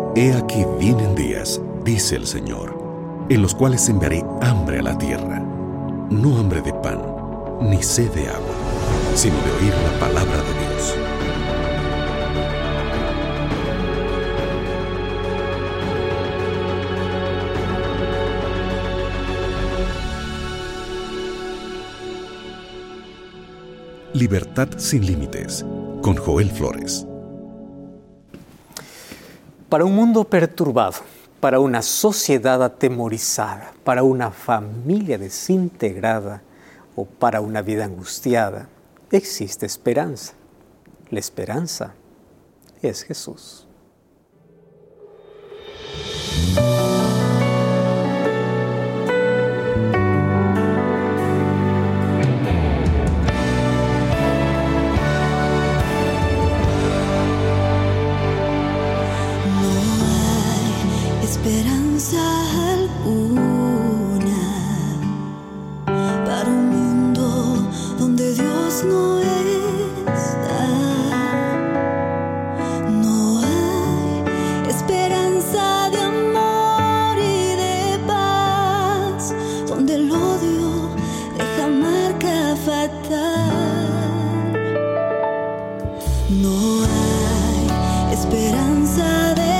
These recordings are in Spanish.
He aquí vienen días, dice el Señor, en los cuales enviaré hambre a la tierra, no hambre de pan, ni sed de agua, sino de oír la palabra de Dios. Libertad sin límites, con Joel Flores. Para un mundo perturbado, para una sociedad atemorizada, para una familia desintegrada o para una vida angustiada, existe esperanza. La esperanza es Jesús. Esperanza alguna para un mundo donde Dios no está. No hay esperanza de amor y de paz, donde el odio deja marca fatal. No hay esperanza de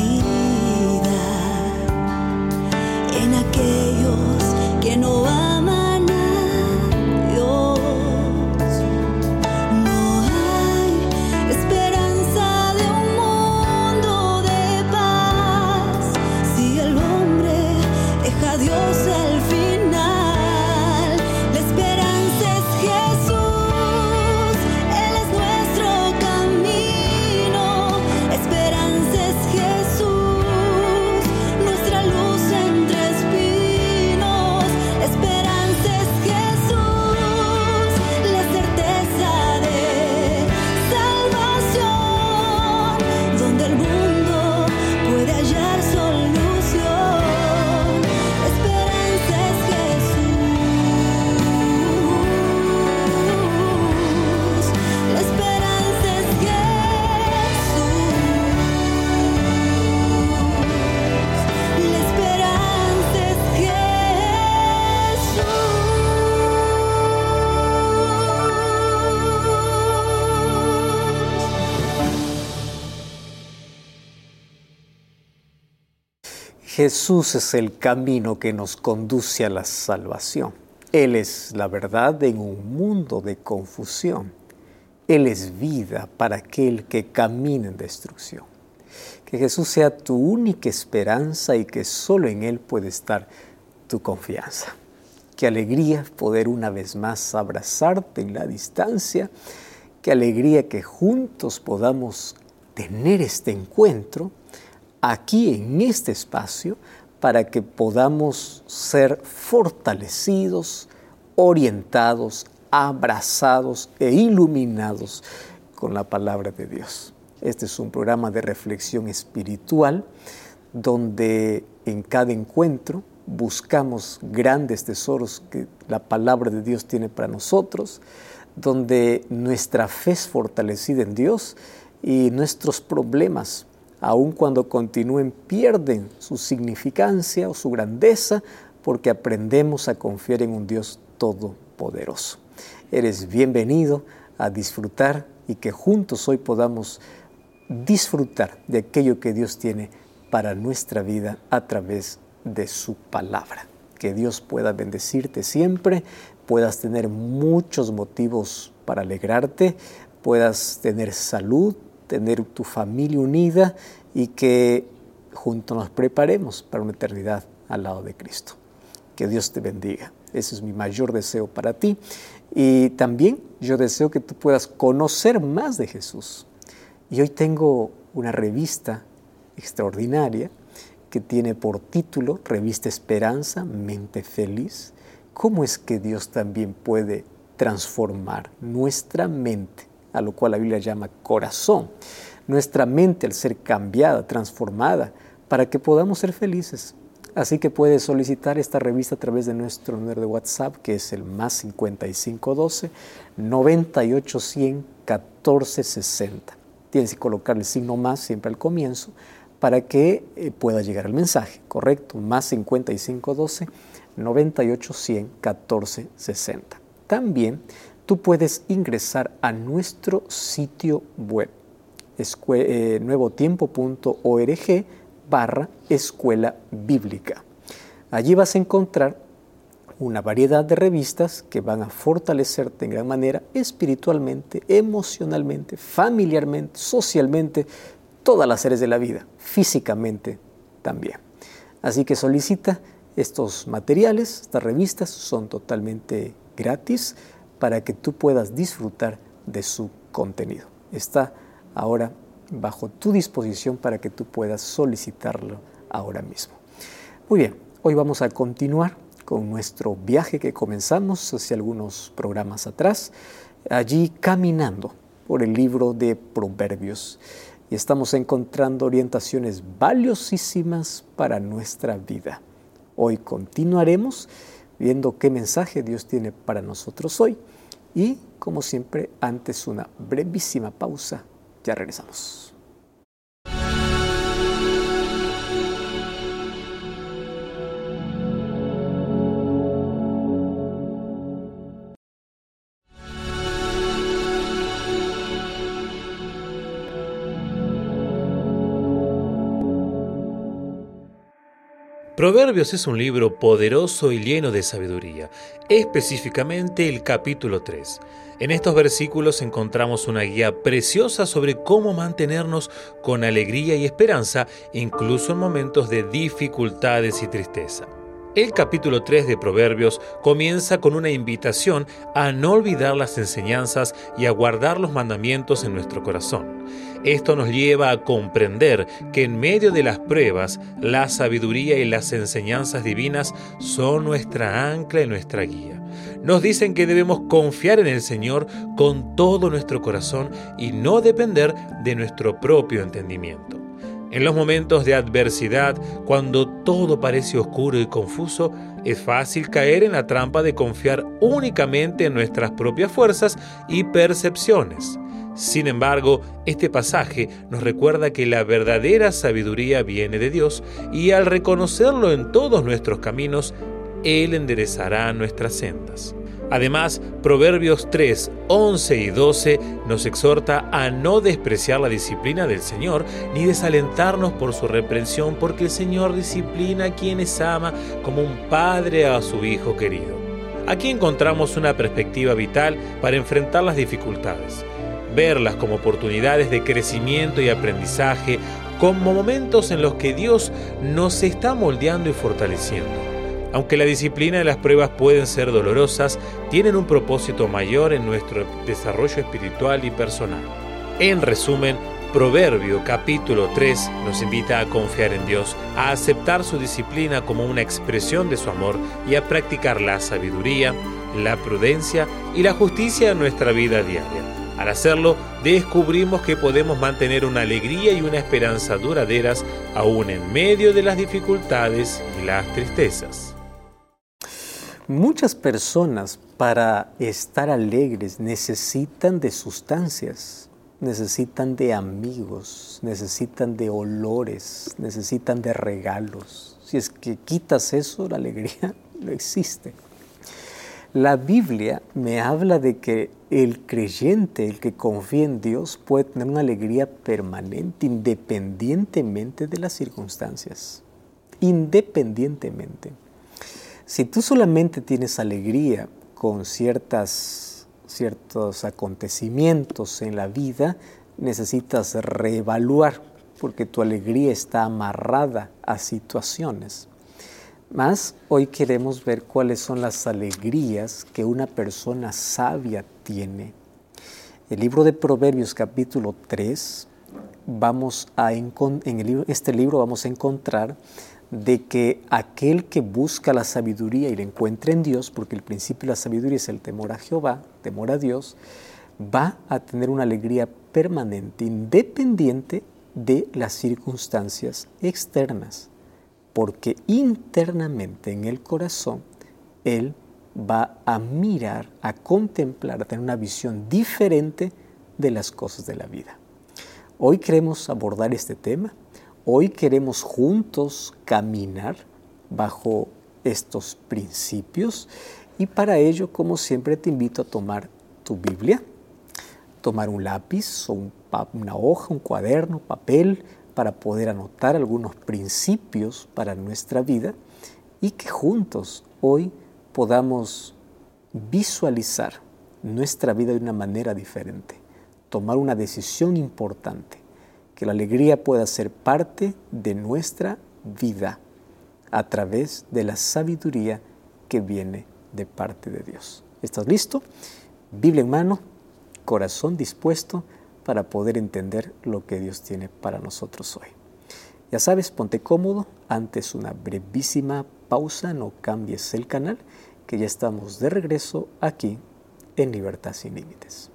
aquellos que no aman a Dios. No hay esperanza de un mundo de paz si el hombre deja a Dios al final. La esperanza es Jesús, Él es nuestro camino. La esperanza es Jesús, nuestra luz entre espinos. La esperanza es Jesús, la certeza de salvación, donde el mundo puede hallar solución. La esperanza es Jesús, la esperanza es Jesús, la esperanza es Jesús es el camino que nos conduce a la salvación. Él es la verdad en un mundo de confusión. Él es vida para aquel que camina en destrucción. Que Jesús sea tu única esperanza y que solo en Él puede estar tu confianza. Qué alegría poder una vez más abrazarte en la distancia. Qué alegría que juntos podamos tener este encuentro aquí en este espacio para que podamos ser fortalecidos, orientados, abrazados e iluminados con la palabra de Dios. Este es un programa de reflexión espiritual donde en cada encuentro buscamos grandes tesoros que la palabra de Dios tiene para nosotros, donde nuestra fe es fortalecida en Dios y nuestros problemas, aun cuando continúen, pierden su significancia o su grandeza, porque aprendemos a confiar en un Dios todopoderoso. Eres bienvenido a disfrutar y que juntos hoy podamos disfrutar de aquello que Dios tiene para nuestra vida a través de su palabra. Que Dios pueda bendecirte siempre, puedas tener muchos motivos para alegrarte, puedas tener salud, tener tu familia unida y que juntos nos preparemos para una eternidad al lado de Cristo. Que Dios te bendiga. Ese es mi mayor deseo para ti. Y también yo deseo que tú puedas conocer más de Jesús. Y hoy tengo una revista extraordinaria que tiene por título Revista Esperanza, Mente Feliz. ¿Cómo es que Dios también puede transformar nuestra mente, a lo cual la Biblia llama corazón? Nuestra mente al ser cambiada, transformada, para que podamos ser felices. Así que puedes solicitar esta revista a través de nuestro número de WhatsApp, que es el más 5512-9810-1460. Tienes que colocar el signo más siempre al comienzo para que pueda llegar el mensaje, ¿correcto? Más 5512 98 100 14 60. También tú puedes ingresar a nuestro sitio web, nuevotiempo.org/escuela bíblica. Allí vas a encontrar una variedad de revistas que van a fortalecerte en gran manera espiritualmente, emocionalmente, familiarmente, socialmente, todas las áreas de la vida, físicamente también. Así que solicita estos materiales, estas revistas son totalmente gratis para que tú puedas disfrutar de su contenido. Está ahora bajo tu disposición para que tú puedas solicitarlo ahora mismo. Muy bien, hoy vamos a continuar con nuestro viaje que comenzamos hace algunos programas atrás, allí caminando por el libro de Proverbios. Y estamos encontrando orientaciones valiosísimas para nuestra vida. Hoy continuaremos viendo qué mensaje Dios tiene para nosotros hoy. Y, como siempre, antes una brevísima pausa. Ya regresamos. Proverbios es un libro poderoso y lleno de sabiduría, específicamente el capítulo 3. En estos versículos encontramos una guía preciosa sobre cómo mantenernos con alegría y esperanza, incluso en momentos de dificultades y tristeza. El capítulo 3 de Proverbios comienza con una invitación a no olvidar las enseñanzas y a guardar los mandamientos en nuestro corazón. Esto nos lleva a comprender que en medio de las pruebas, la sabiduría y las enseñanzas divinas son nuestra ancla y nuestra guía. Nos dicen que debemos confiar en el Señor con todo nuestro corazón y no depender de nuestro propio entendimiento. En los momentos de adversidad, cuando todo parece oscuro y confuso, es fácil caer en la trampa de confiar únicamente en nuestras propias fuerzas y percepciones. Sin embargo, este pasaje nos recuerda que la verdadera sabiduría viene de Dios y al reconocerlo en todos nuestros caminos, Él enderezará nuestras sendas. Además, Proverbios 3, 11 y 12 nos exhorta a no despreciar la disciplina del Señor ni desalentarnos por su reprensión, porque el Señor disciplina a quienes ama como un padre a su hijo querido. Aquí encontramos una perspectiva vital para enfrentar las dificultades, verlas como oportunidades de crecimiento y aprendizaje, como momentos en los que Dios nos está moldeando y fortaleciendo. Aunque la disciplina y las pruebas pueden ser dolorosas, tienen un propósito mayor en nuestro desarrollo espiritual y personal. En resumen, Proverbio capítulo 3 nos invita a confiar en Dios, a aceptar su disciplina como una expresión de su amor y a practicar la sabiduría, la prudencia y la justicia en nuestra vida diaria. Al hacerlo, descubrimos que podemos mantener una alegría y una esperanza duraderas aún en medio de las dificultades y las tristezas. Muchas personas para estar alegres necesitan de sustancias, necesitan de amigos, necesitan de olores, necesitan de regalos. Si es que quitas eso, la alegría no existe. La Biblia me habla de que el creyente, el que confía en Dios, puede tener una alegría permanente, independientemente de las circunstancias. Independientemente. Si tú solamente tienes alegría con ciertos acontecimientos en la vida, necesitas reevaluar, porque tu alegría está amarrada a situaciones. Mas hoy queremos ver cuáles son las alegrías que una persona sabia tiene. El libro de Proverbios capítulo 3, en este libro vamos a encontrar de que aquel que busca la sabiduría y la encuentra en Dios, porque el principio de la sabiduría es el temor a Jehová, temor a Dios, va a tener una alegría permanente, independiente de las circunstancias externas, porque internamente en el corazón él va a mirar, a contemplar, a tener una visión diferente de las cosas de la vida. Hoy queremos abordar este tema. Hoy queremos juntos caminar bajo estos principios y para ello, como siempre, te invito a tomar tu Biblia, tomar un lápiz o una hoja, un cuaderno, papel, para poder anotar algunos principios para nuestra vida y que juntos hoy podamos visualizar nuestra vida de una manera diferente, tomar una decisión importante, que la alegría pueda ser parte de nuestra vida a través de la sabiduría que viene de parte de Dios. ¿Estás listo? Biblia en mano, corazón dispuesto para poder entender lo que Dios tiene para nosotros hoy. Ya sabes, ponte cómodo, antes una brevísima pausa, no cambies el canal, que ya estamos de regreso aquí en Libertad Sin Límites.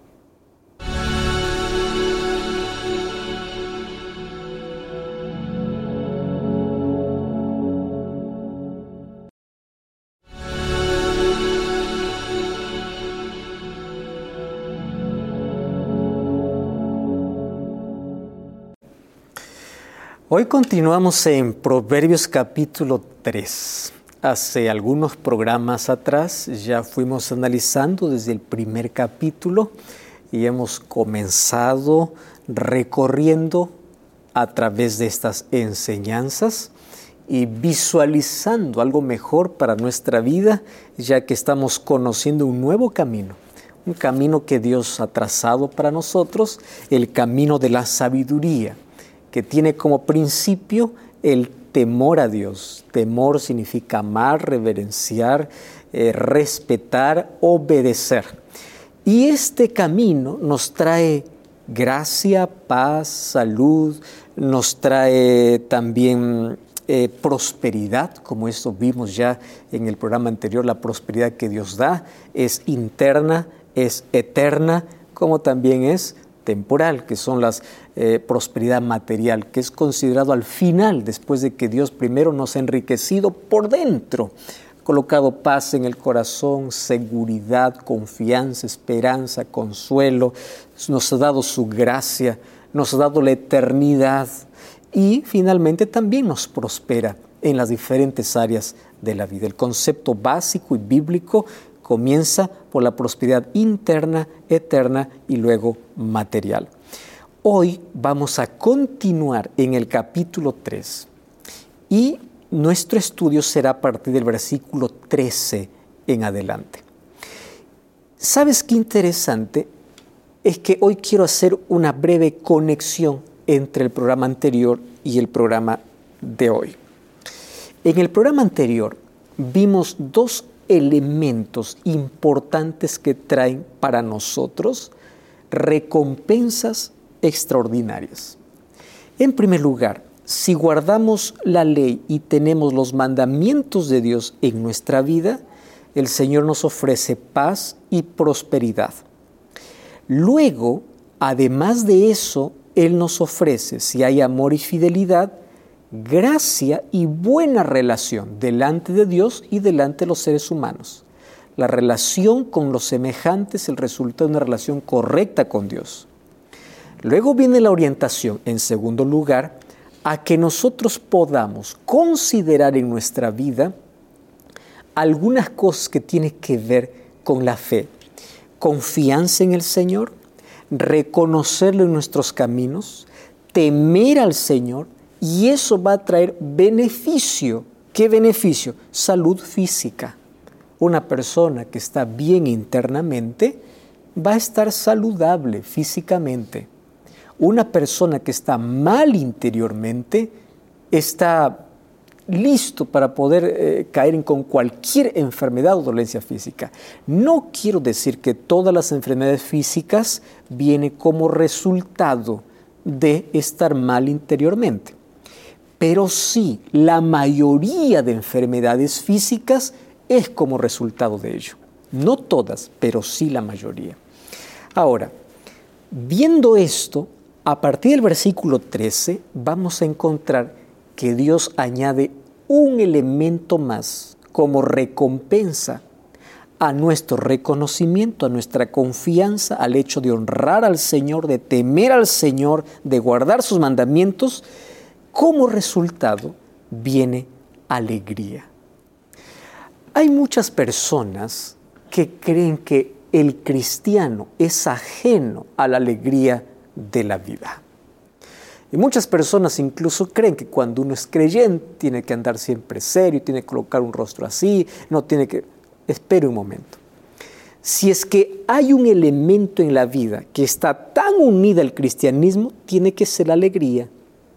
Hoy continuamos en Proverbios capítulo 3. Hace algunos programas atrás ya fuimos analizando desde el primer capítulo y hemos comenzado recorriendo a través de estas enseñanzas y visualizando algo mejor para nuestra vida, ya que estamos conociendo un nuevo camino. Un camino que Dios ha trazado para nosotros, el camino de la sabiduría, que tiene como principio el temor a Dios. Temor significa amar, reverenciar, respetar, obedecer. Y este camino nos trae gracia, paz, salud, nos trae también prosperidad, como esto vimos ya en el programa anterior. La prosperidad que Dios da es interna, es eterna, como también es temporal, que son las prosperidad material, que es considerado al final, después de que Dios primero nos ha enriquecido por dentro, colocado paz en el corazón, seguridad, confianza, esperanza, consuelo, nos ha dado su gracia, nos ha dado la eternidad y finalmente también nos prospera en las diferentes áreas de la vida. El concepto básico y bíblico comienza por la prosperidad interna, eterna y luego material. Hoy vamos a continuar en el capítulo 3 y nuestro estudio será a partir del versículo 13 en adelante. ¿Sabes qué interesante? Es que hoy quiero hacer una breve conexión entre el programa anterior y el programa de hoy. En el programa anterior vimos dos elementos importantes que traen para nosotros recompensas extraordinarias. En primer lugar, si guardamos la ley y tenemos los mandamientos de Dios en nuestra vida, el Señor nos ofrece paz y prosperidad. Luego, además de eso, Él nos ofrece, si hay amor y fidelidad, gracia y buena relación delante de Dios y delante de los seres humanos. La relación con los semejantes es el resultado de una relación correcta con Dios. Luego viene la orientación, en segundo lugar, a que nosotros podamos considerar en nuestra vida algunas cosas que tienen que ver con la fe. Confianza en el Señor, reconocerlo en nuestros caminos, temer al Señor, y eso va a traer beneficio. ¿Qué beneficio? Salud física. Una persona que está bien internamente va a estar saludable físicamente. Una persona que está mal interiormente está listo para poder caer con cualquier enfermedad o dolencia física. No quiero decir que todas las enfermedades físicas vienen como resultado de estar mal interiormente. Pero sí, la mayoría de enfermedades físicas es como resultado de ello. No todas, pero sí la mayoría. Ahora, viendo esto, a partir del versículo 13 vamos a encontrar que Dios añade un elemento más como recompensa a nuestro reconocimiento, a nuestra confianza, al hecho de honrar al Señor, de temer al Señor, de guardar sus mandamientos. como resultado viene alegría. Hay muchas personas que creen que el cristiano es ajeno a la alegría de la vida. Y muchas personas incluso creen que cuando uno es creyente tiene que andar siempre serio, tiene que colocar un rostro así, no tiene que... Espere un momento. Si es que hay un elemento en la vida que está tan unida al cristianismo, tiene que ser la alegría.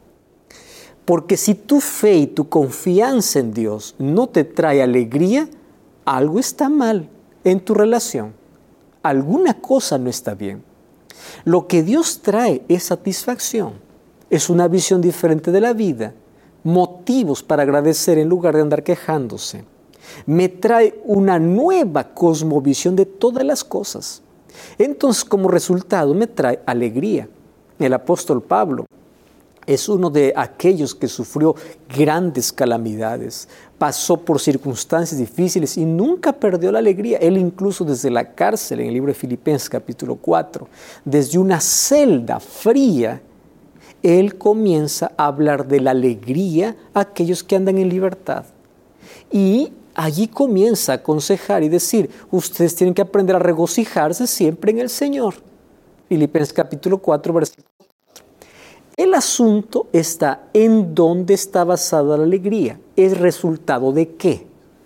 Porque si tu fe y tu confianza en Dios no te trae alegría, algo está mal en tu relación. Alguna cosa no está bien. Lo que Dios trae es satisfacción, es una visión diferente de la vida, motivos para agradecer en lugar de andar quejándose. Me trae una nueva cosmovisión de todas las cosas. Entonces, como resultado, me trae alegría. El apóstol Pablo es uno de aquellos que sufrió grandes calamidades, pasó por circunstancias difíciles y nunca perdió la alegría. Él incluso desde la cárcel, en el libro de Filipenses capítulo 4, desde una celda fría, él comienza a hablar de la alegría a aquellos que andan en libertad. Y allí comienza a aconsejar y decir, ustedes tienen que aprender a regocijarse siempre en el Señor. Filipenses capítulo 4, versículo 4. El asunto está en dónde está basada la alegría. ¿Es resultado de qué?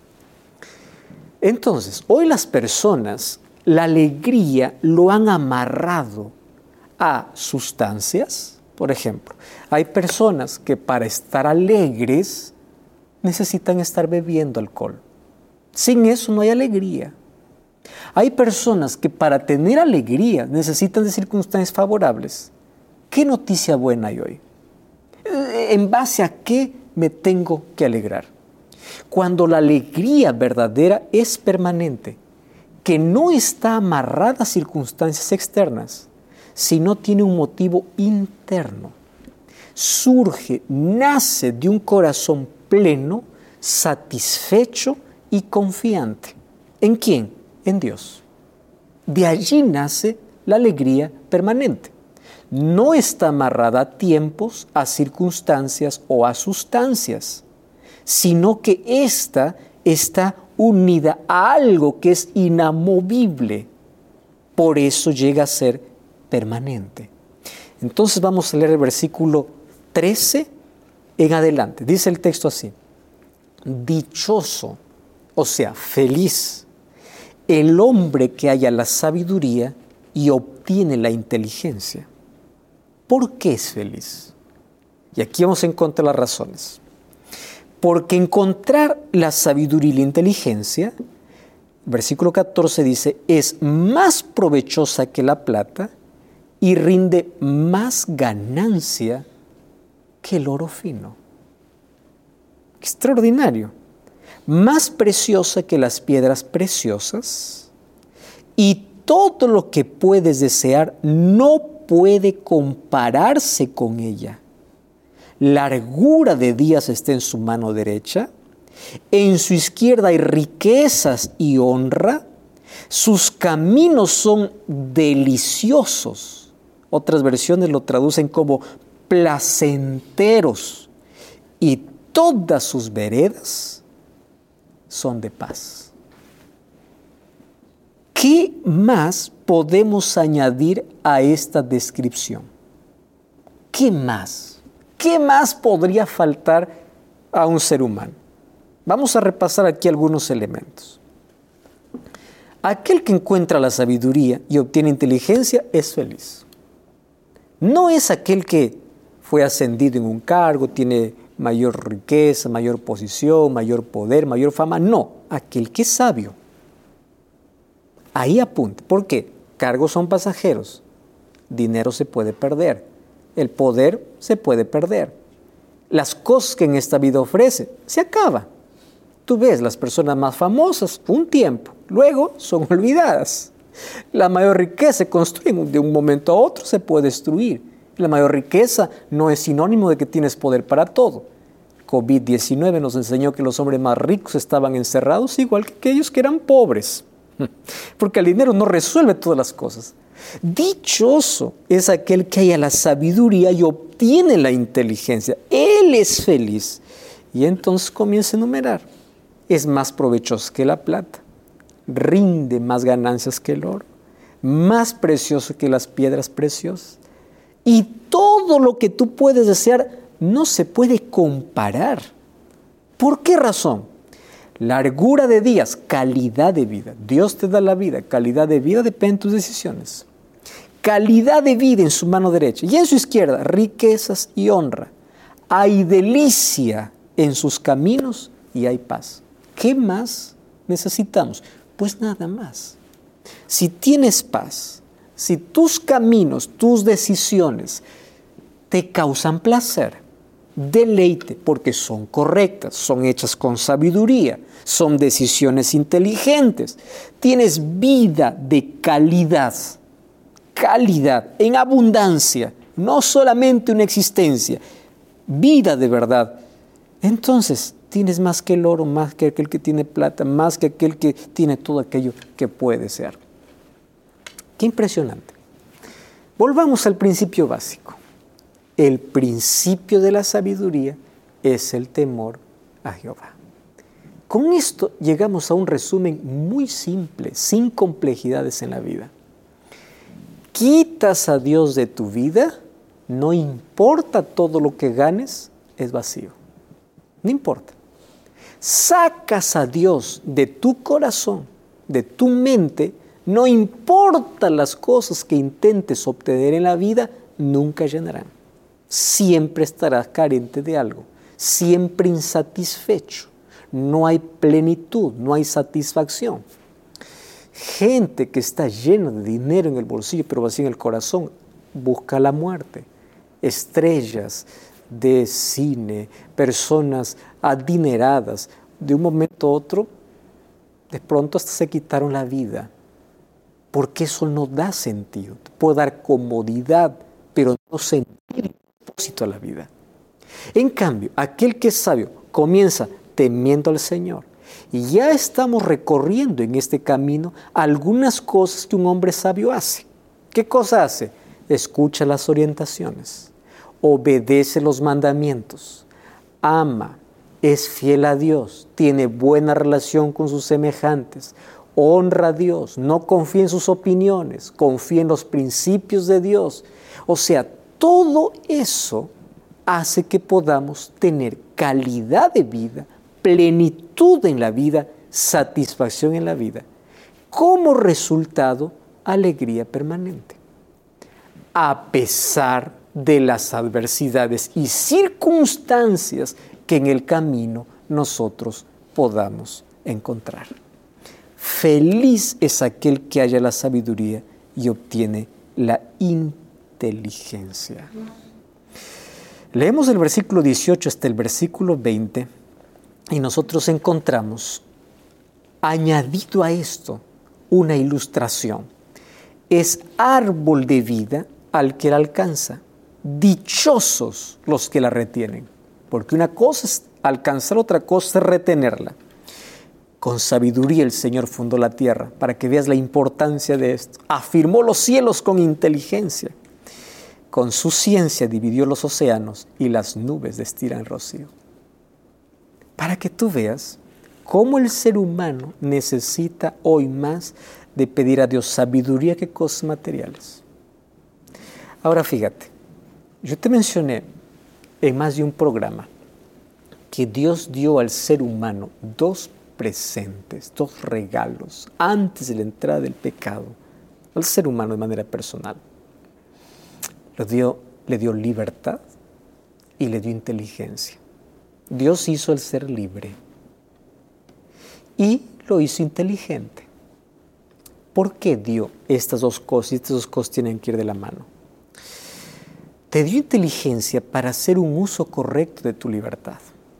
Entonces, hoy las personas, la alegría lo han amarrado a sustancias. Por ejemplo, hay personas que para estar alegres necesitan estar bebiendo alcohol. Sin eso no hay alegría. Hay personas que para tener alegría necesitan de circunstancias favorables. ¿Qué noticia buena hay hoy? ¿En base a qué me tengo que alegrar? Cuando la alegría verdadera es permanente, que no está amarrada a circunstancias externas, sino tiene un motivo interno. Surge, nace de un corazón pleno, satisfecho y confiante. ¿En quién? En Dios. De allí nace la alegría permanente. No está amarrada a tiempos, a circunstancias o a sustancias, sino que ésta está unida a algo que es inamovible. Por eso llega a ser permanente. Entonces vamos a leer el versículo 13 en adelante. Dice el texto así: dichoso, o sea, feliz, el hombre que halla la sabiduría y obtiene la inteligencia. ¿Por qué es feliz? Y aquí vamos a encontrar las razones. Porque encontrar la sabiduría y la inteligencia, versículo 14 dice, es más provechosa que la plata y rinde más ganancia que el oro fino. Extraordinario. Más preciosa que las piedras preciosas, y todo lo que puedes desear no puede compararse con ella. Largura de días está en su mano derecha, en su izquierda hay riquezas y honra, sus caminos son deliciosos. Otras versiones lo traducen como placenteros, y todas sus veredas son de paz. ¿Qué más podemos añadir a esta descripción? ¿Qué más? ¿Qué más podría faltar a un ser humano? Vamos a repasar aquí algunos elementos. Aquel que encuentra la sabiduría y obtiene inteligencia es feliz. No es aquel que fue ascendido en un cargo, tiene mayor riqueza, mayor posición, mayor poder, mayor fama. No, aquel que es sabio. Ahí apunta. ¿Por qué? Cargos son pasajeros. Dinero se puede perder. El poder se puede perder. Las cosas que en esta vida ofrece se acaban. Tú ves las personas más famosas un tiempo, luego son olvidadas. La mayor riqueza se construye de un momento a otro, se puede destruir. La mayor riqueza no es sinónimo de que tienes poder para todo. COVID-19 nos enseñó que los hombres más ricos estaban encerrados igual que aquellos que eran pobres. Porque el dinero no resuelve todas las cosas. Dichoso es aquel que haya la sabiduría y obtiene la inteligencia. Él Él es feliz. Y entonces comienza a enumerar. Es más provechoso que la plata, rinde más ganancias que el oro, más precioso que las piedras preciosas. Y todo lo que tú puedes desear no se puede comparar. ¿Por qué razón? Largura de días, calidad de vida. Dios te da la vida, calidad de vida depende de tus decisiones. Calidad de vida en su mano derecha y en su izquierda, riquezas y honra. Hay delicia en sus caminos y hay paz. ¿Qué más necesitamos? Pues nada más. Si tienes paz, si tus caminos, tus decisiones te causan placer, deleite, porque son correctas, son hechas con sabiduría, son decisiones inteligentes, tienes vida de calidad, en abundancia, no solamente una existencia, vida de verdad. Entonces, tienes más que el oro, más que aquel que tiene plata, más que aquel que tiene todo aquello que puede ser. Qué impresionante. Volvamos al principio básico. El principio de la sabiduría es el temor a Jehová. Con esto llegamos a un resumen muy simple, sin complejidades en la vida. Quitas a Dios de tu vida, no importa todo lo que ganes, es vacío. No importa. Sacas a Dios de tu corazón, de tu mente, no importa las cosas que intentes obtener en la vida, nunca llenarán. Siempre estarás carente de algo, siempre insatisfecho. No hay plenitud, no hay satisfacción. Gente que está llena de dinero en el bolsillo, pero vacía en el corazón, busca la muerte. Estrellas de cine, personas adineradas, de un momento a otro, de pronto hasta se quitaron la vida. Porque eso no da sentido. Te puede dar comodidad, pero no sentido, propósito a la vida. En cambio, aquel que es sabio comienza temiendo al Señor. Y ya estamos recorriendo en este camino algunas cosas que un hombre sabio hace. ¿Qué cosa hace? Escucha las orientaciones, obedece los mandamientos, ama, es fiel a Dios, tiene buena relación con sus semejantes, honra a Dios, no confía en sus opiniones, confía en los principios de Dios. O sea, todo eso hace que podamos tener calidad de vida, plenitud en la vida, satisfacción en la vida. Como resultado, alegría permanente. A pesar de las adversidades y circunstancias que en el camino nosotros podamos encontrar. Feliz es aquel que halla la sabiduría y obtiene la inteligencia. Leemos el versículo 18 hasta el versículo 20 y nosotros encontramos, añadido a esto, una ilustración. Es árbol de vida al que la alcanza. Dichosos los que la retienen. Porque una cosa es alcanzar, otra cosa es retenerla. Con sabiduría el Señor fundó la tierra, para que veas la importancia de esto. Afirmó los cielos con inteligencia. Con su ciencia dividió los océanos y las nubes destilan el rocío. Para que tú veas cómo el ser humano necesita hoy más de pedir a Dios sabiduría que cosas materiales. Ahora fíjate, yo te mencioné en más de un programa que Dios dio al ser humano dos presentes, dos regalos antes de la entrada del pecado al ser humano de manera personal. Le dio libertad y le dio inteligencia. Dios hizo el ser libre y lo hizo inteligente. ¿Por qué dio estas dos cosas? Y estas dos cosas tienen que ir de la mano. Te dio inteligencia para hacer un uso correcto de tu libertad.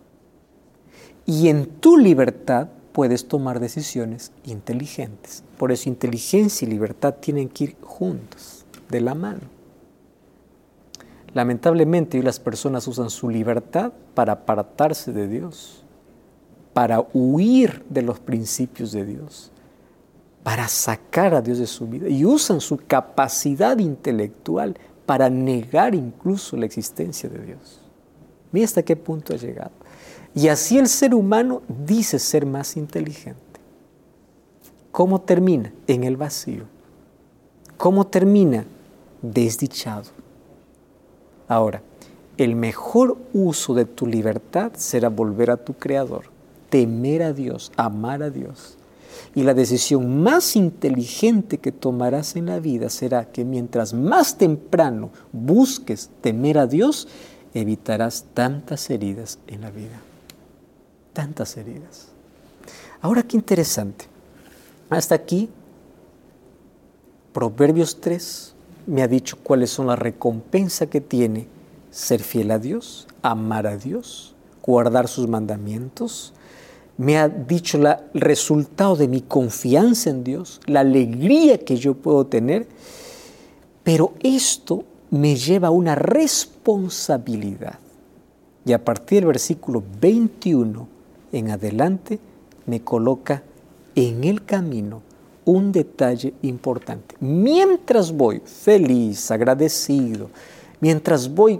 Y en tu libertad puedes tomar decisiones inteligentes. Por eso inteligencia y libertad tienen que ir juntos, de la mano. Lamentablemente hoy las personas usan su libertad para apartarse de Dios, para huir de los principios de Dios, para sacar a Dios de su vida y usan su capacidad intelectual para negar incluso la existencia de Dios. Mira hasta qué punto ha llegado. Y así el ser humano dice ser más inteligente. ¿Cómo termina? En el vacío. ¿Cómo termina? Desdichado. Ahora, el mejor uso de tu libertad será volver a tu Creador, temer a Dios, amar a Dios. Y la decisión más inteligente que tomarás en la vida será que mientras más temprano busques temer a Dios, evitarás tantas heridas en la vida. Tantas heridas. Ahora, qué interesante. Hasta aquí, Proverbios 3 me ha dicho cuáles son las recompensas que tiene ser fiel a Dios, amar a Dios, guardar sus mandamientos. Me ha dicho el resultado de mi confianza en Dios, la alegría que yo puedo tener. Pero esto me lleva a una responsabilidad. Y a partir del versículo 21 en adelante, me coloca en el camino un detalle importante. Mientras voy feliz, agradecido, mientras voy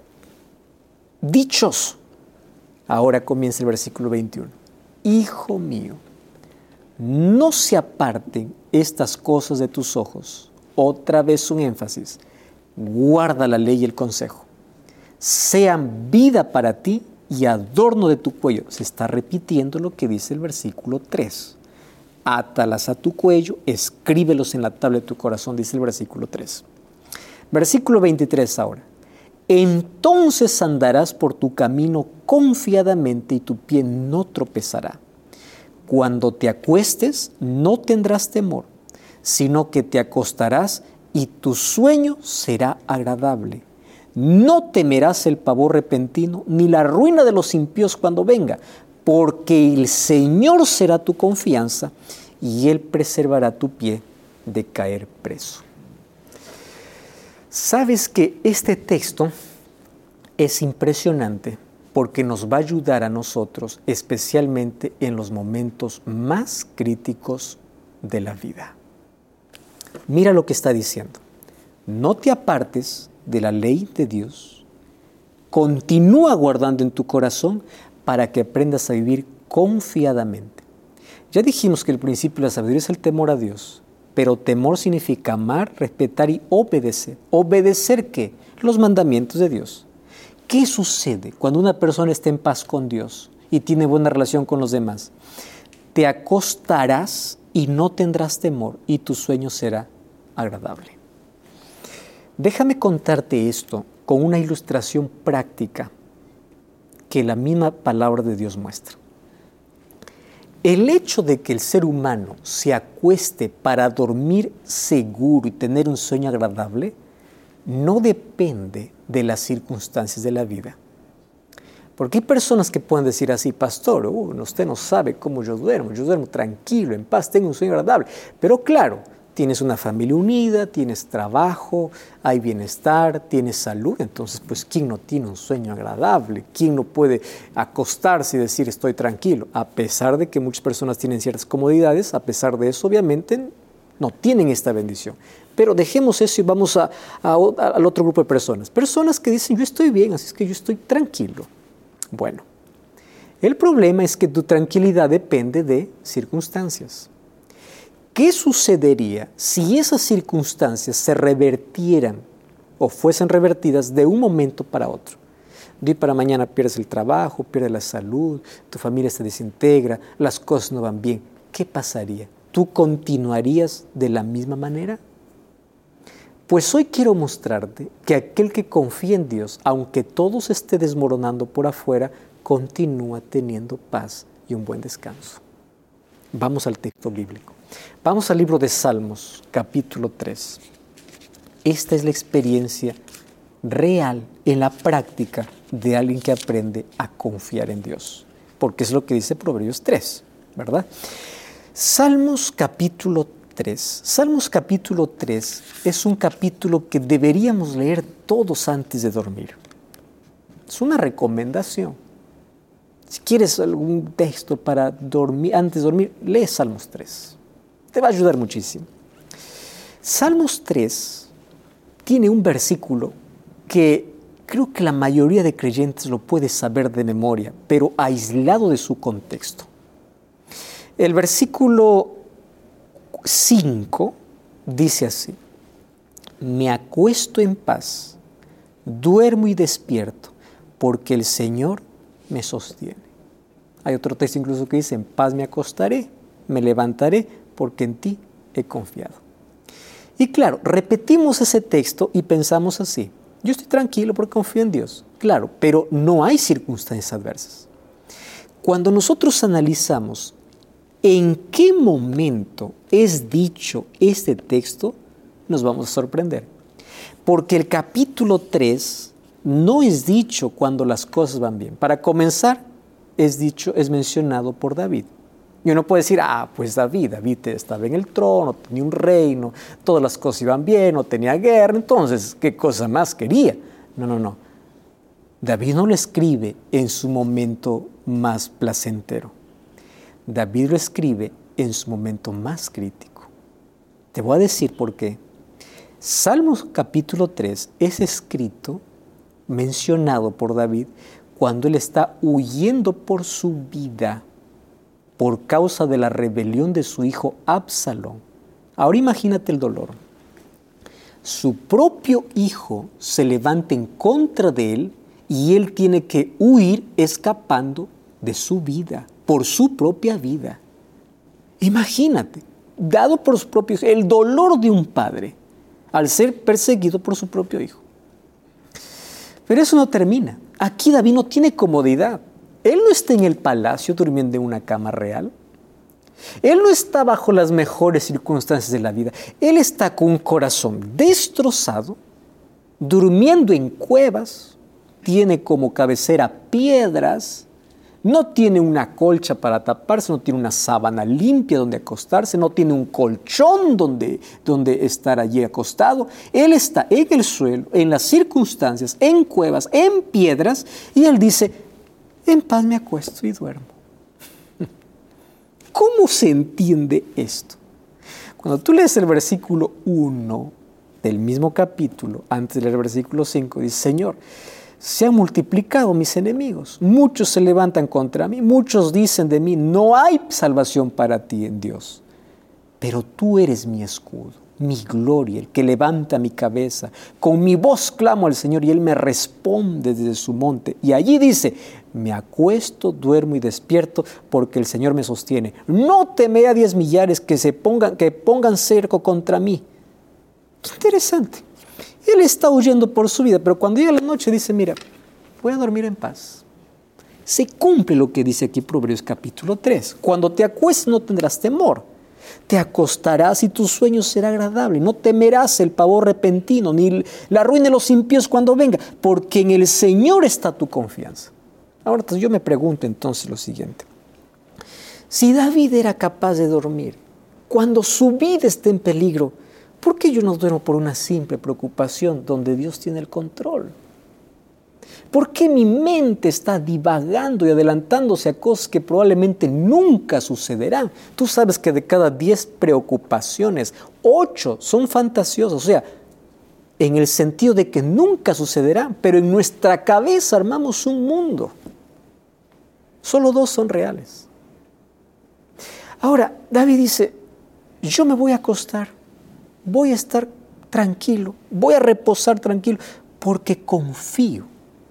dichoso, ahora comienza el versículo 21. Hijo mío, no se aparten estas cosas de tus ojos. Otra vez un énfasis. Guarda la ley y el consejo. Sean vida para ti y adorno de tu cuello. Se está repitiendo lo que dice el versículo 3. Átalas a tu cuello, escríbelos en la tabla de tu corazón, dice el versículo 3. Versículo 23 ahora. Entonces andarás por tu camino confiadamente y tu pie no tropezará. Cuando te acuestes no tendrás temor, sino que te acostarás y tu sueño será agradable. No temerás el pavor repentino, ni la ruina de los impíos cuando venga, porque el Señor será tu confianza y Él preservará tu pie de caer preso. Sabes que este texto es impresionante porque nos va a ayudar a nosotros, especialmente en los momentos más críticos de la vida. Mira lo que está diciendo. No te apartes de la ley de Dios. Continúa guardando en tu corazón para que aprendas a vivir confiadamente. Ya dijimos que el principio de la sabiduría es el temor a Dios, pero temor significa amar, respetar y obedecer. ¿Obedecer qué? Los mandamientos de Dios. ¿Qué sucede cuando una persona está en paz con Dios y tiene buena relación con los demás? Te acostarás y no tendrás temor y tu sueño será agradable. Déjame contarte esto con una ilustración práctica que la misma palabra de Dios muestra. El hecho de que el ser humano se acueste para dormir seguro y tener un sueño agradable no depende de las circunstancias de la vida. Porque hay personas que pueden decir así, pastor, usted no sabe cómo yo duermo tranquilo, en paz, tengo un sueño agradable. Pero claro, tienes una familia unida, tienes trabajo, hay bienestar, tienes salud. Entonces, pues, ¿quién no tiene un sueño agradable? ¿Quién no puede acostarse y decir estoy tranquilo? A pesar de que muchas personas tienen ciertas comodidades, a pesar de eso, obviamente, no tienen esta bendición. Pero dejemos eso y vamos al otro grupo de personas. Personas que dicen, yo estoy bien, así es que yo estoy tranquilo. Bueno, el problema es que tu tranquilidad depende de circunstancias. ¿Qué sucedería si esas circunstancias se revertieran o fuesen revertidas de un momento para otro? De hoy para mañana pierdes el trabajo, pierdes la salud, tu familia se desintegra, las cosas no van bien. ¿Qué pasaría? ¿Tú continuarías de la misma manera? Pues hoy quiero mostrarte que aquel que confía en Dios, aunque todo se esté desmoronando por afuera, continúa teniendo paz y un buen descanso. Vamos al texto bíblico. Vamos al libro de Salmos, capítulo 3. Esta es la experiencia real en la práctica de alguien que aprende a confiar en Dios, porque es lo que dice Proverbios 3, ¿verdad? Salmos capítulo 3. Salmos capítulo 3 es un capítulo que deberíamos leer todos antes de dormir. Es una recomendación. Si quieres algún texto para dormir, antes de dormir, lee Salmos 3. Te va a ayudar muchísimo. Salmos 3 tiene un versículo que creo que la mayoría de creyentes lo puede saber de memoria, pero aislado de su contexto. El versículo 5 dice así: me acuesto en paz, duermo y despierto, porque el Señor me sostiene. Hay otro texto incluso que dice: en paz me acostaré, me levantaré, porque en ti he confiado. Y claro, repetimos ese texto y pensamos así: yo estoy tranquilo porque confío en Dios. Claro, pero no hay circunstancias adversas. Cuando nosotros analizamos en qué momento es dicho este texto, nos vamos a sorprender. Porque el capítulo 3 no es dicho cuando las cosas van bien. Para comenzar, es mencionado por David. Y uno puede decir: pues David estaba en el trono, tenía un reino, todas las cosas iban bien, no tenía guerra, entonces, ¿qué cosa más quería? No. David no lo escribe en su momento más placentero. David lo escribe en su momento más crítico. Te voy a decir por qué. Salmos capítulo 3 es escrito, mencionado por David, cuando él está huyendo por su vida por causa de la rebelión de su hijo Absalón. Ahora imagínate el dolor. Su propio hijo se levanta en contra de él y él tiene que huir escapando de su vida, por su propia vida. Imagínate, dado por sus propios, el dolor de un padre al ser perseguido por su propio hijo. Pero eso no termina. Aquí David no tiene comodidad. Él no está en el palacio durmiendo en una cama real. Él no está bajo las mejores circunstancias de la vida. Él está con un corazón destrozado, durmiendo en cuevas, tiene como cabecera piedras, no tiene una colcha para taparse, no tiene una sábana limpia donde acostarse, no tiene un colchón donde estar allí acostado. Él está en el suelo, en las circunstancias, en cuevas, en piedras, y él dice: en paz me acuesto y duermo. ¿Cómo se entiende esto? Cuando tú lees el versículo 1 del mismo capítulo, antes de leer el versículo 5, dice: Señor, se han multiplicado mis enemigos, muchos se levantan contra mí, muchos dicen de mí: no hay salvación para ti en Dios. Pero tú eres mi escudo, mi gloria, el que levanta mi cabeza. Con mi voz clamo al Señor y Él me responde desde su monte. Y allí dice: me acuesto, duermo y despierto, porque el Señor me sostiene. No temeré a 10 millares que pongan cerco contra mí. Qué interesante. Él está huyendo por su vida, pero cuando llega la noche dice: mira, voy a dormir en paz. Se cumple lo que dice aquí Proverbios capítulo 3. Cuando te acuestes no tendrás temor. Te acostarás y tu sueño será agradable. No temerás el pavor repentino, ni la ruina de los impíos cuando venga, porque en el Señor está tu confianza. Ahora yo me pregunto entonces lo siguiente: si David era capaz de dormir cuando su vida está en peligro, ¿por qué yo no duermo por una simple preocupación donde Dios tiene el control? ¿Por qué mi mente está divagando y adelantándose a cosas que probablemente nunca sucederán? Tú sabes que de cada 10 preocupaciones, 8 son fantasiosas, o sea, en el sentido de que nunca sucederán, pero en nuestra cabeza armamos un mundo. Solo 2 son reales. Ahora, David dice: yo me voy a acostar, voy a estar tranquilo, voy a reposar tranquilo, porque confío.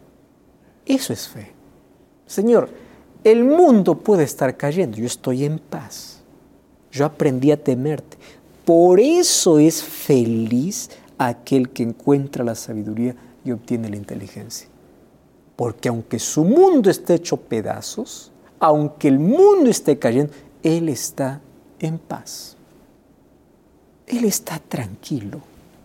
Eso es fe. Señor, el mundo puede estar cayendo, yo estoy en paz. Yo aprendí a temerte. Por eso es feliz aquel que encuentra la sabiduría y obtiene la inteligencia. Porque aunque su mundo esté hecho pedazos, aunque el mundo esté cayendo, Él está en paz. Él está tranquilo.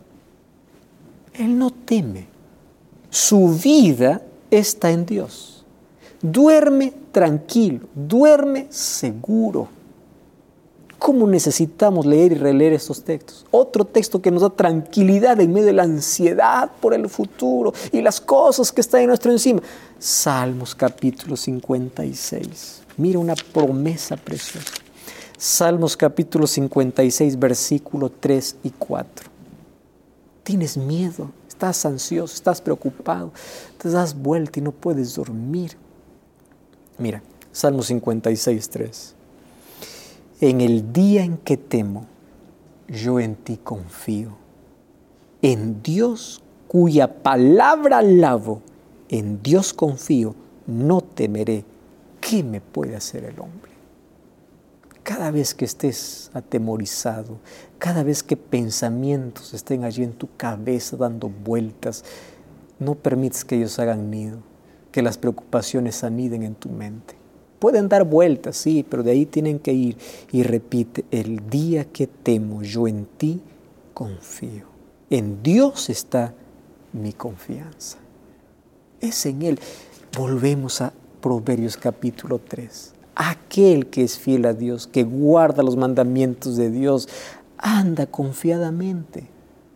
Él no teme. Su vida está en Dios. Duerme tranquilo, duerme seguro. ¿Cómo necesitamos leer y releer estos textos? Otro texto que nos da tranquilidad en medio de la ansiedad por el futuro y las cosas que están en nuestro encima. Salmos capítulo 56. Mira una promesa preciosa. Salmos capítulo 56, versículo 3 y 4. ¿Tienes miedo? estás ansioso, estás preocupado, te das vuelta y no puedes dormir. Mira, Salmo 56:3. En el día en que temo, yo en ti confío. En Dios cuya palabra alabo, en Dios confío, no temeré. ¿Qué me puede hacer el hombre? Cada vez que estés atemorizado, cada vez que pensamientos estén allí en tu cabeza dando vueltas, no permites que ellos hagan nido, que las preocupaciones aniden en tu mente. Pueden dar vueltas, sí, pero de ahí tienen que ir. Y repite, el día que temo, yo en ti confío. En Dios está mi confianza. Es en Él. Volvemos a Proverbios capítulo 3. Aquel que es fiel a Dios, que guarda los mandamientos de Dios, anda confiadamente.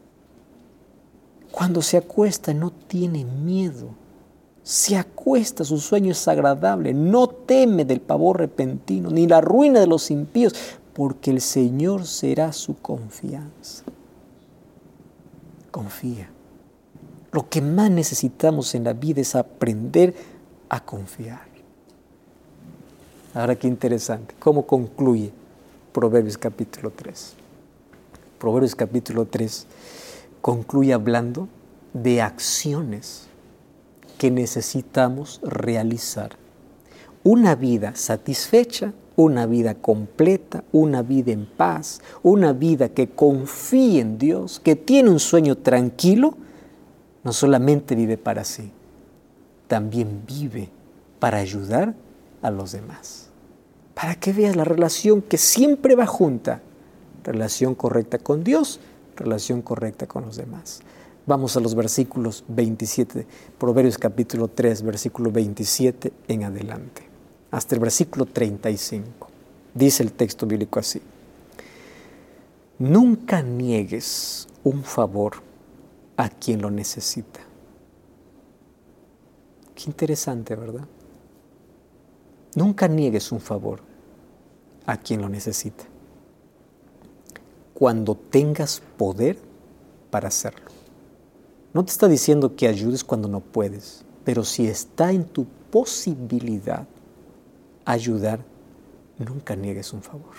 Cuando se acuesta no tiene miedo. Se acuesta, su sueño es agradable. No teme del pavor repentino, ni la ruina de los impíos, porque el Señor será su confianza. Confía. Lo que más necesitamos en la vida es aprender a confiar. Ahora qué interesante, ¿cómo concluye Proverbios capítulo 3? Proverbios capítulo 3 concluye hablando de acciones que necesitamos realizar. Una vida satisfecha, una vida completa, una vida en paz, una vida que confía en Dios, que tiene un sueño tranquilo, no solamente vive para sí, también vive para ayudar a los demás. Para que veas la relación que siempre va junta. Relación correcta con Dios, relación correcta con los demás. Vamos a los versículos 27, Proverbios capítulo 3, versículo 27 en adelante. Hasta el versículo 35. Dice el texto bíblico así. Nunca niegues un favor a quien lo necesita. Qué interesante, ¿verdad? Nunca niegues un favor a quien lo necesita. Cuando tengas poder para hacerlo. No te está diciendo que ayudes cuando no puedes, pero si está en tu posibilidad ayudar, nunca niegues un favor.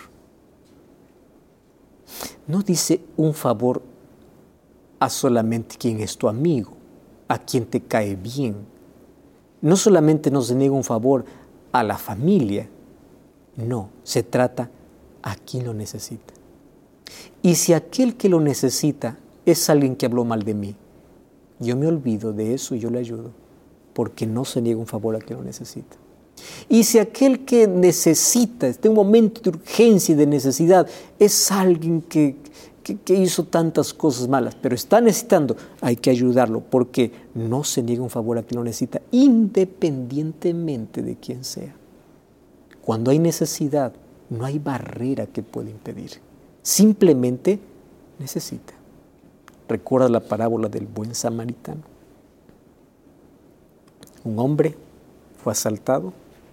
No dice un favor a solamente quien es tu amigo, a quien te cae bien. No solamente no se niega un favor a la familia, no, se trata a quien lo necesita. Y si aquel que lo necesita es alguien que habló mal de mí, yo me olvido de eso y yo le ayudo, porque no se niega un favor a quien lo necesita. Y si aquel que necesita, está en un momento de urgencia y de necesidad, es alguien que hizo tantas cosas malas, pero está necesitando, hay que ayudarlo, porque no se niega un favor a quien lo necesita, independientemente de quién sea. Cuando hay necesidad, no hay barrera que pueda impedir. Simplemente necesita. ¿Recuerdas la parábola del buen samaritano? Un hombre fue asaltado.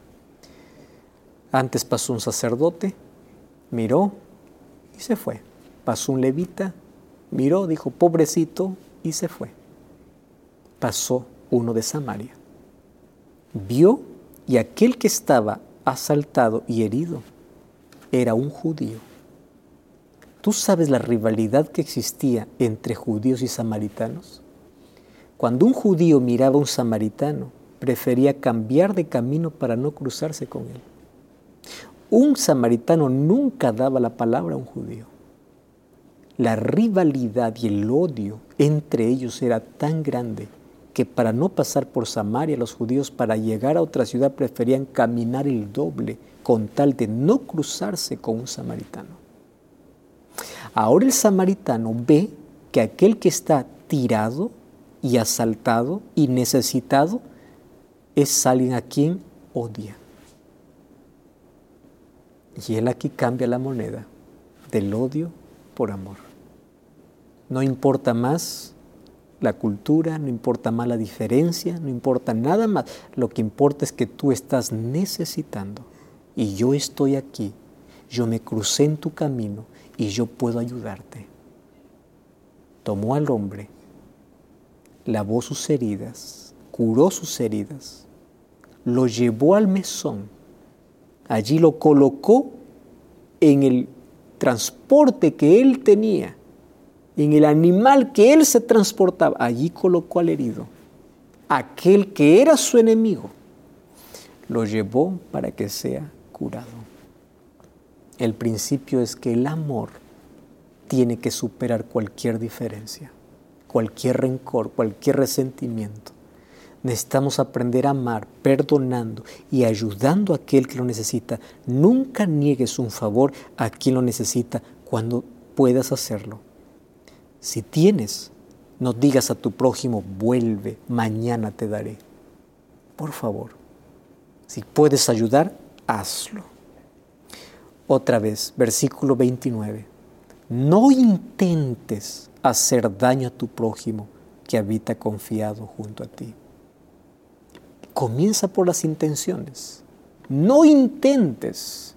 Antes pasó un sacerdote, miró y se fue. Pasó un levita, miró, dijo, pobrecito, y se fue. Pasó uno de Samaria. Vio, y aquel que estaba asaltado y herido era un judío. ¿Tú sabes la rivalidad que existía entre judíos y samaritanos? Cuando un judío miraba a un samaritano, prefería cambiar de camino para no cruzarse con él. Un samaritano nunca daba la palabra a un judío. La rivalidad y el odio entre ellos era tan grande que para no pasar por Samaria, los judíos para llegar a otra ciudad preferían caminar el doble con tal de no cruzarse con un samaritano. Ahora el samaritano ve que aquel que está tirado y asaltado y necesitado es alguien a quien odia. Y él aquí cambia la moneda del odio por amor. No importa más la cultura, no importa más la diferencia, no importa nada más. Lo que importa es que tú estás necesitando y yo estoy aquí. Yo me crucé en tu camino y yo puedo ayudarte. Tomó al hombre lavó sus heridas, curó sus heridas, lo llevó al mesón, allí lo colocó en el transporte que él tenía, en el animal que él se transportaba, allí colocó al herido, aquel que era su enemigo, lo llevó para que sea curado. El principio es que el amor tiene que superar cualquier diferencia, cualquier rencor, cualquier resentimiento. Necesitamos aprender a amar, perdonando y ayudando a aquel que lo necesita. Nunca niegues un favor a quien lo necesita cuando puedas hacerlo. Si tienes, no digas a tu prójimo, vuelve, mañana te daré. Por favor, si puedes ayudar, hazlo. Otra vez, versículo 29. No intentes hacer daño a tu prójimo que habita confiado junto a ti. Comienza por las intenciones. No intentes.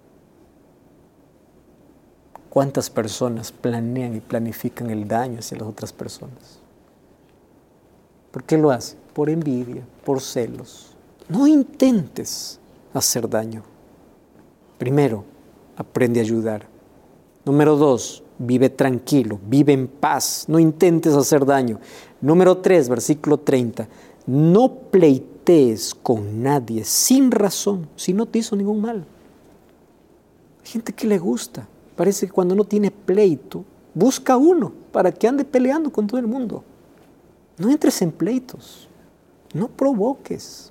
¿Cuántas personas planean y planifican el daño hacia las otras personas? ¿Por qué lo hacen? Por envidia, por celos. No intentes hacer daño. Primero, aprende a ayudar. Número 2, vive tranquilo, vive en paz. No intentes hacer daño. Número 3, versículo 30. No pleitees con nadie sin razón, si no te hizo ningún mal. Hay gente que le gusta. Parece que cuando no tiene pleito, busca uno para que ande peleando con todo el mundo. No entres en pleitos. No provoques.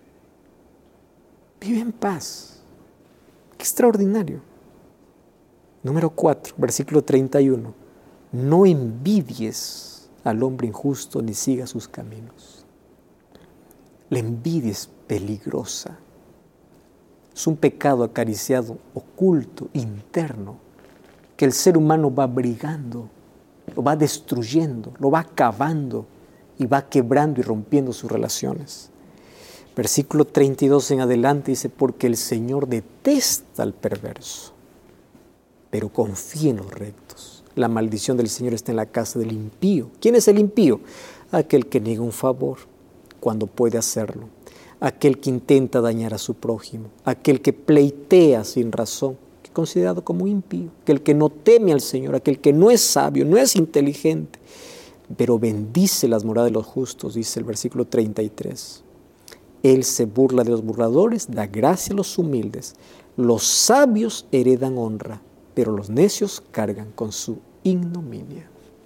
Vive en paz. Qué extraordinario. Número 4, versículo 31. No envidies al hombre injusto ni sigas sus caminos. La envidia es peligrosa. Es un pecado acariciado, oculto, interno, que el ser humano va abrigando, lo va destruyendo, lo va acabando y va quebrando y rompiendo sus relaciones. Versículo 32 en adelante dice, porque el Señor detesta al perverso, pero confía en los rectos. La maldición del Señor está en la casa del impío. ¿Quién es el impío? Aquel que niega un favor cuando puede hacerlo, aquel que intenta dañar a su prójimo, aquel que pleitea sin razón, que es considerado como impío, aquel que no teme al Señor, aquel que no es sabio, no es inteligente, pero bendice las moradas de los justos, dice el versículo 33. Él se burla de los burladores, da gracia a los humildes. Los sabios heredan honra, pero los necios cargan con su ignominia.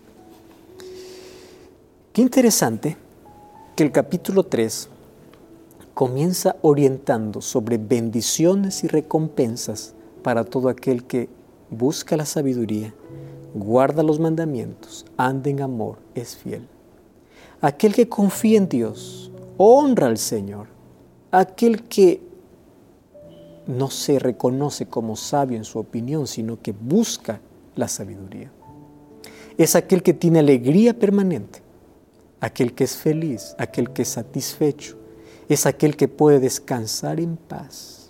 Qué interesante que el capítulo 3 comienza orientando sobre bendiciones y recompensas para todo aquel que busca la sabiduría, guarda los mandamientos, anda en amor, es fiel. Aquel que confía en Dios, honra al Señor. Aquel que no se reconoce como sabio en su opinión, sino que busca la sabiduría. Es aquel que tiene alegría permanente, aquel que es feliz, aquel que es satisfecho, es aquel que puede descansar en paz.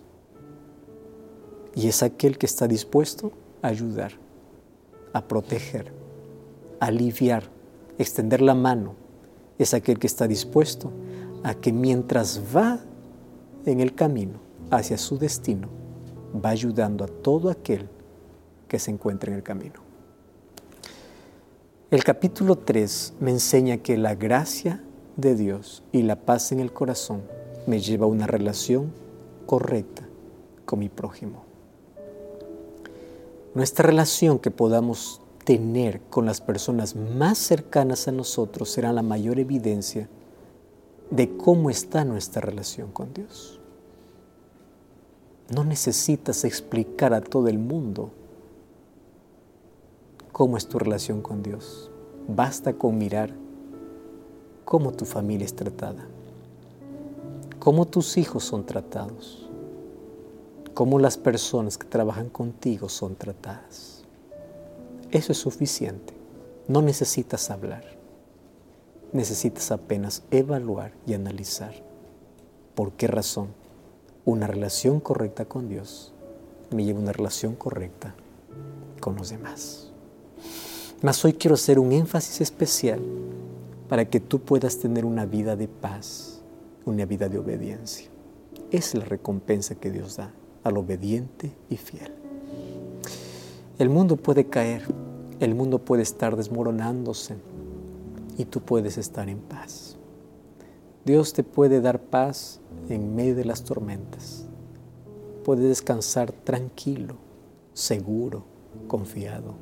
Y es aquel que está dispuesto a ayudar, a proteger, a aliviar, extender la mano. Es aquel que está dispuesto a que mientras va en el camino hacia su destino, va ayudando a todo aquel que se encuentra en el camino. El capítulo 3 me enseña que la gracia de Dios y la paz en el corazón me lleva a una relación correcta con mi prójimo. Nuestra relación que podamos tener con las personas más cercanas a nosotros será la mayor evidencia de cómo está nuestra relación con Dios. No necesitas explicar a todo el mundo cómo es tu relación con Dios. Basta con mirar cómo tu familia es tratada, cómo tus hijos son tratados, cómo las personas que trabajan contigo son tratadas. Eso es suficiente. No necesitas hablar. Necesitas apenas evaluar y analizar. ¿Por qué razón? Una relación correcta con Dios me lleva a una relación correcta con los demás. Mas hoy quiero hacer un énfasis especial para que tú puedas tener una vida de paz, una vida de obediencia. Es la recompensa que Dios da al obediente y fiel. El mundo puede caer, el mundo puede estar desmoronándose y tú puedes estar en paz. Dios te puede dar paz en medio de las tormentas. Puedes descansar tranquilo, seguro, confiado.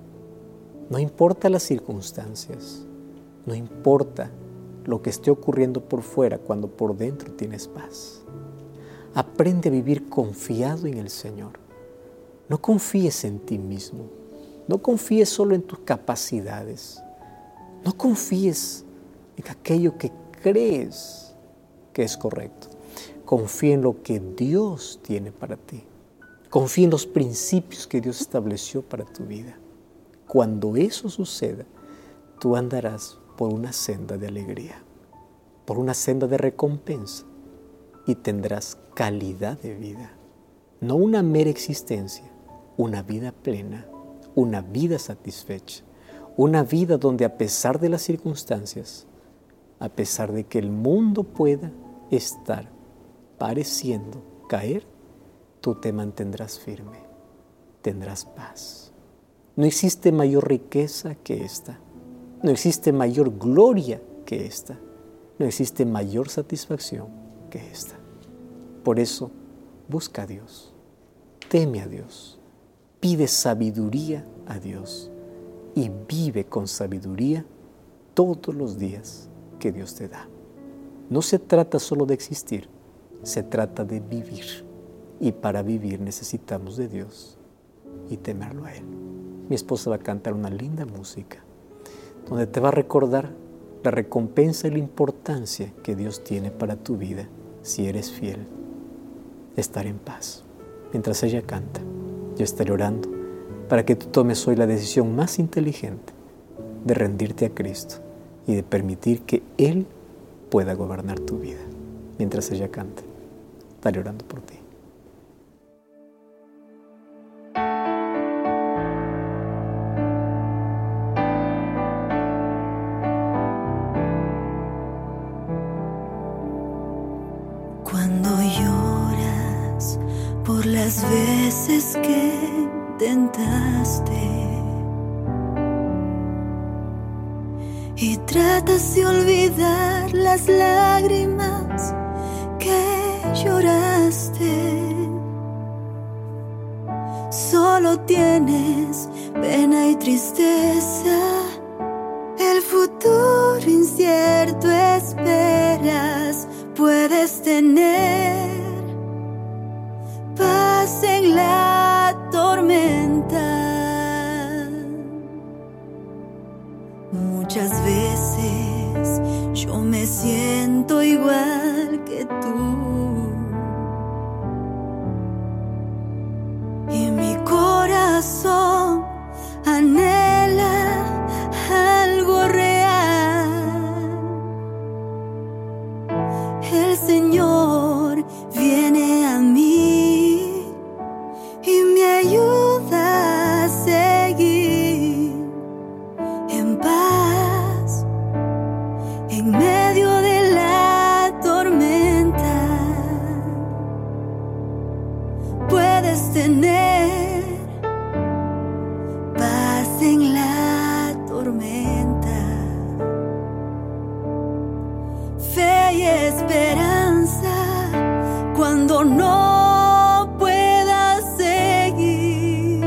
No importa las circunstancias, no importa lo que esté ocurriendo por fuera cuando por dentro tienes paz. Aprende a vivir confiado en el Señor. No confíes en ti mismo. No confíes solo en tus capacidades. No confíes en aquello que crees que es correcto. Confía en lo que Dios tiene para ti. Confía en los principios que Dios estableció para tu vida. Cuando eso suceda, tú andarás por una senda de alegría, por una senda de recompensa y tendrás calidad de vida. No una mera existencia, una vida plena, una vida satisfecha, una vida donde a pesar de las circunstancias, a pesar de que el mundo pueda estar pareciendo caer, tú te mantendrás firme, tendrás paz. No existe mayor riqueza que esta, no existe mayor gloria que esta, no existe mayor satisfacción que esta. Por eso, busca a Dios, teme a Dios, pide sabiduría a Dios y vive con sabiduría todos los días que Dios te da. No se trata solo de existir, se trata de vivir. Y para vivir necesitamos de Dios y temerlo a Él. Mi esposa va a cantar una linda música donde te va a recordar la recompensa y la importancia que Dios tiene para tu vida si eres fiel. Estar en paz. Mientras ella canta, yo estaré orando para que tú tomes hoy la decisión más inteligente de rendirte a Cristo y de permitir que Él pueda gobernar tu vida. Mientras ella canta, estaré orando por ti. Cuando lloras por las veces que intentaste y tratas de olvidar las lágrimas que lloraste, solo tienes pena y tristeza, el futuro incierto esperas. Puedes tener paz en la tormenta. Muchas veces yo me siento igual que tú y mi corazón anhela algo real. El Señor viene a mí y me ayuda a seguir en paz en medio de la tormenta. Puedes tener paz en la tormenta. Fe y esperanza cuando no puedas seguir,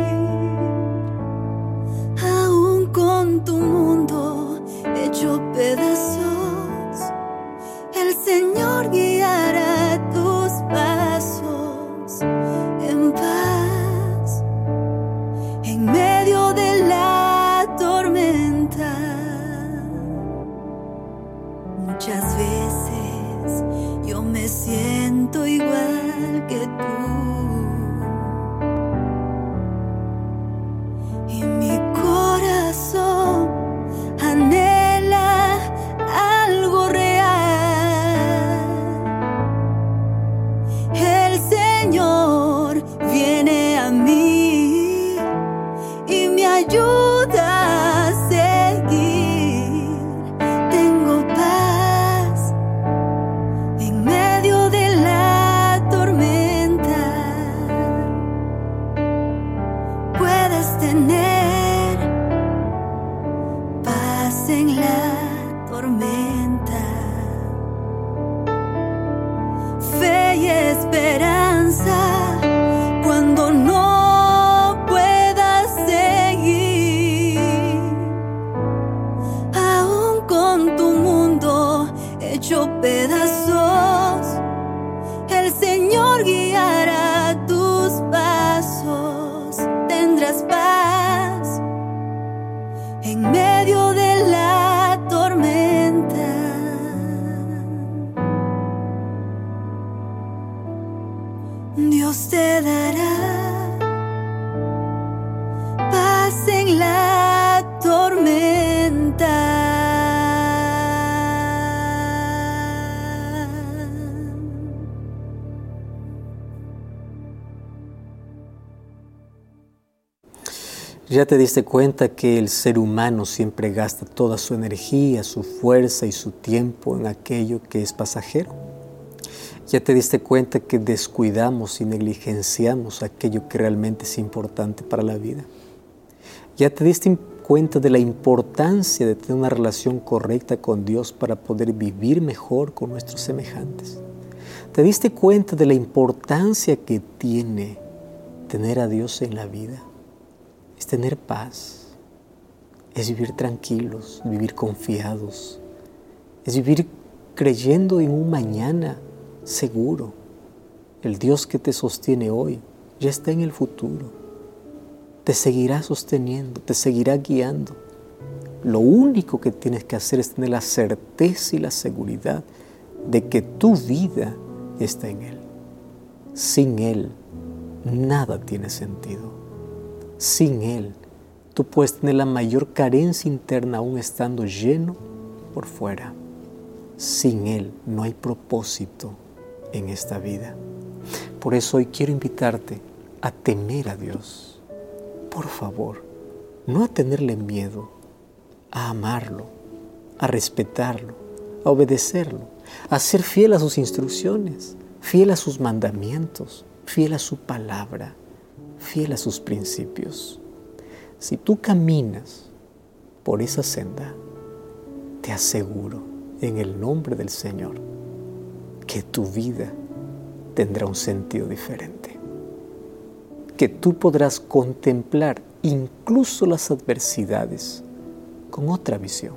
aún con tu mundo hecho pedazos, el Señor guiará tus pasos en paz en medio de la tormenta. Muchas veces yo me siento igual que tú y mi corazón anhela algo real. El Señor viene a mí y me ayuda a seguir. Tengo Señor guiará tus pasos, tendrás paz en medio de la tormenta. Dios te dará paz en la tormenta. ¿Ya te diste cuenta que el ser humano siempre gasta toda su energía, su fuerza y su tiempo en aquello que es pasajero? ¿Ya te diste cuenta que descuidamos y negligenciamos aquello que realmente es importante para la vida? ¿Ya te diste cuenta de la importancia de tener una relación correcta con Dios para poder vivir mejor con nuestros semejantes? ¿Te diste cuenta de la importancia que tiene tener a Dios en la vida? Es tener paz, es vivir tranquilos, vivir confiados, es vivir creyendo en un mañana seguro. El Dios que te sostiene hoy ya está en el futuro. Te seguirá sosteniendo, te seguirá guiando. Lo único que tienes que hacer es tener la certeza y la seguridad de que tu vida está en Él. Sin Él, nada tiene sentido. Sin Él, tú puedes tener la mayor carencia interna aún estando lleno por fuera. Sin Él no hay propósito en esta vida. Por eso hoy quiero invitarte a temer a Dios. Por favor, no a tenerle miedo, a amarlo, a respetarlo, a obedecerlo, a ser fiel a sus instrucciones, fiel a sus mandamientos, fiel a su palabra, fiel a sus principios. Si tú caminas por esa senda, te aseguro en el nombre del Señor que tu vida tendrá un sentido diferente, que tú podrás contemplar incluso las adversidades con otra visión.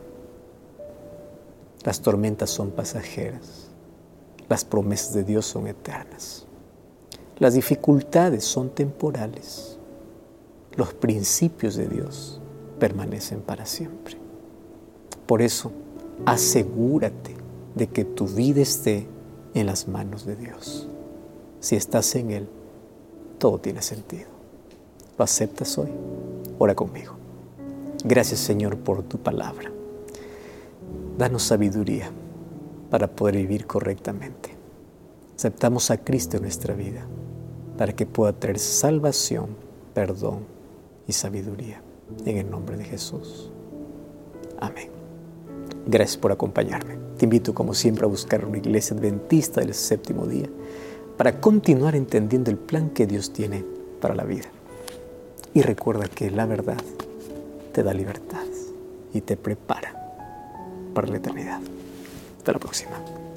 Las tormentas son pasajeras, las promesas de Dios son eternas. Las dificultades son temporales. Los principios de Dios permanecen para siempre. Por eso, asegúrate de que tu vida esté en las manos de Dios. Si estás en Él, todo tiene sentido. ¿Lo aceptas hoy? Ora conmigo. Gracias, Señor, por tu palabra. Danos sabiduría para poder vivir correctamente. Aceptamos a Cristo en nuestra vida para que pueda traer salvación, perdón y sabiduría. En el nombre de Jesús. Amén. Gracias por acompañarme. Te invito, como siempre, a buscar una iglesia adventista del séptimo día para continuar entendiendo el plan que Dios tiene para la vida. Y recuerda que la verdad te da libertad y te prepara para la eternidad. Hasta la próxima.